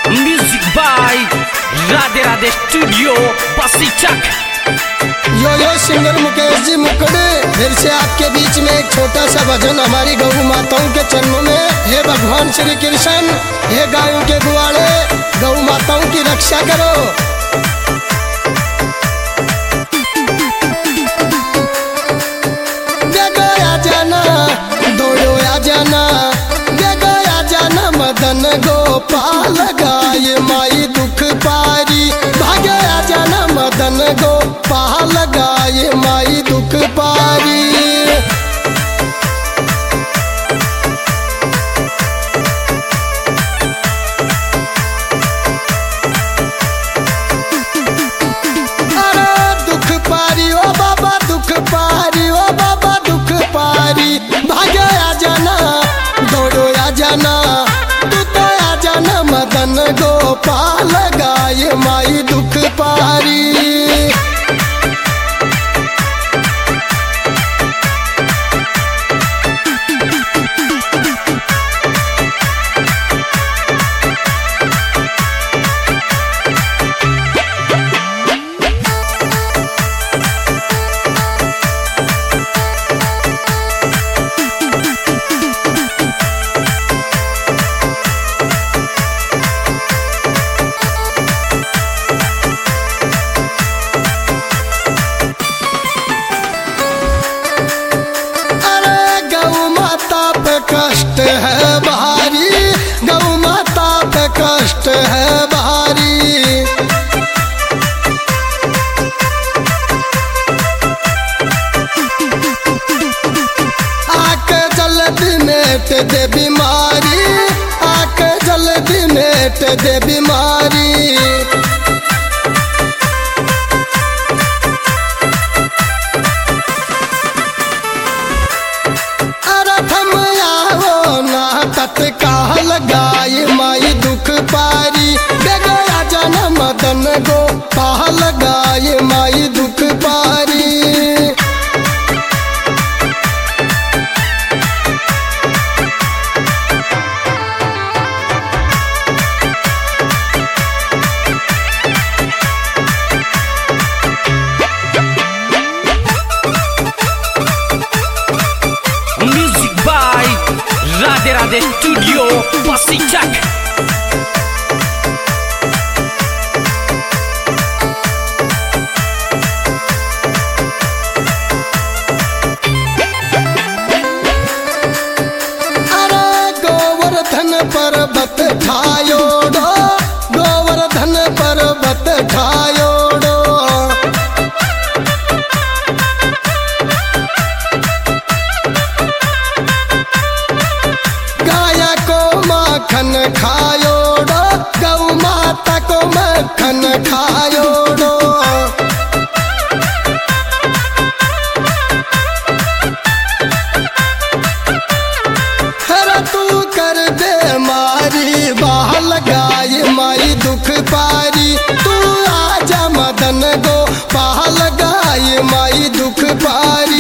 Music by Radhe Radhe studio Pasichak. यो singer Mukesh ji मुकड़े फिर से आपके बीच में एक छोटा सा भजन हमारी गौ माताओं के चरणों में। हे भगवान श्री कृष्ण, हे गायों के गुआड़े, गौ माताओं की रक्षा करो। जाना दौड़ो आ जाना, आ जाना मदन गोपाल गाय माई दुख पारी। भागे आ जाना मदन गोपाल गाय माई दुख पारी। अरे दुख पारी ओ बाबा दुख पारी, ओ बाबा दुख पारी। भागे आ जाना दौड़ो आ जाना, तू तो आ जाना मदन गोपाल गाय माई दुख पारी। कष्ट है भारी, गौ माता पे कष्ट है भारी। आके जल्दी मेट दे बीमारी, आके जल्दी मेट दे बीमारी। तत्काल गाय माई दुख पारी। गया जाना मदन गोपाल गाय माई दुख पारी। Music by Radhe Radhe studio Pasichak. अरे गोवर्धन पर्वत ठायोड़ो, गोवर्धन पर्वत ठायोड़ो। गाया को माखन खायोड़ो, गौ माता को मक्खन खायोड़ो। हर तू कर दे मारी बाल गाय माई दुख पारी। तू आजा मदन गोपाल गाय माई दुख पारी।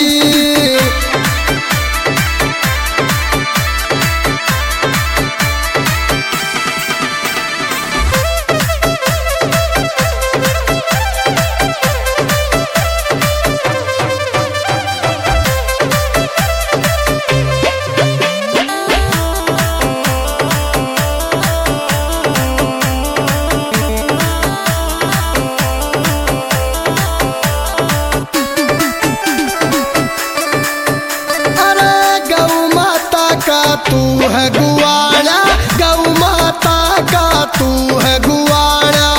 तू है गुआड़ा, गौ माता का तू है गुआड़ा।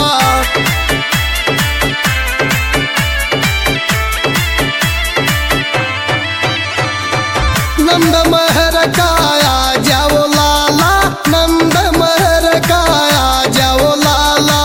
नंद महर का आ जाओ लाला, नंद महर का आ जाओ लाला।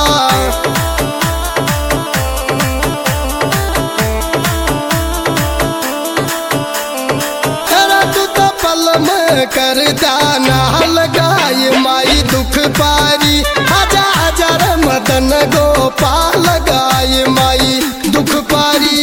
कर दाना गाय माई दुख पारी। आजा आजा रे मदन गोपाल गाय माई दुख पारी।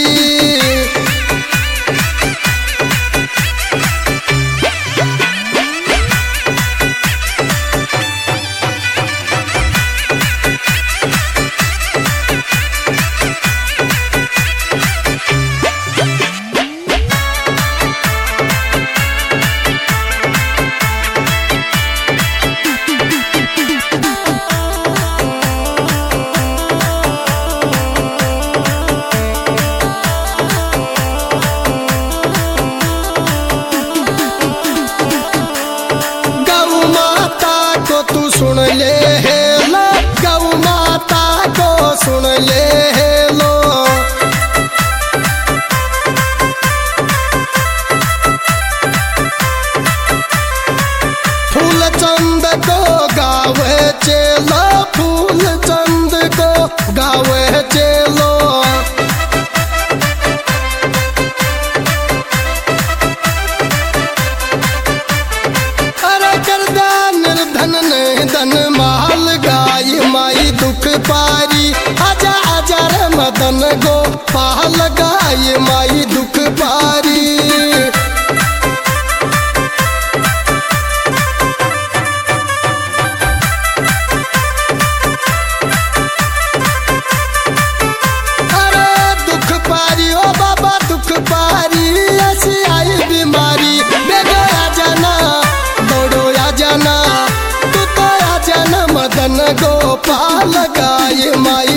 सुन ले लो। फूल चंद को गावे चेलो, फूल चंद को गावे चेलो। अरे करदा निर्धन नहीं धन माल गाय माई दुख पारी। आजा आजा रे मदन गोपाल गाय माई दुख पारी। ऐसी आई बीमारी बेगो आ जाना, दौड़ो आ जाना, तू तो आ जाना मदन गोपाल गाय माई